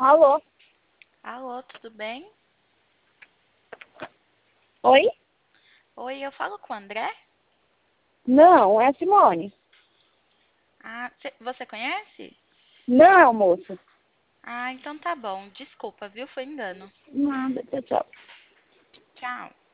Alô? Alô, tudo bem? Oi? Oi, eu falo com o André? Não, é a Simone. Ah, você conhece? Não, moço. Ah, então tá bom. Desculpa, viu? Foi engano. Nada, tchau, tchau. Tchau.